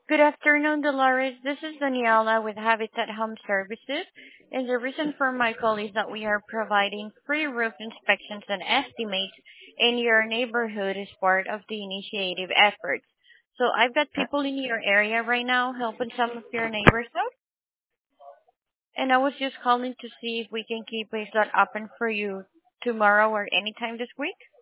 Good afternoon, Dolores. This is Daniela with Habitat Home Services, and the reason for my call is that we are providing free roof inspections and estimates in your neighborhood as part of the initiative efforts. So I've got people in your area right now helping some of your neighbors out, and I was just calling to see if we can keep a slot open for you tomorrow or anytime this week.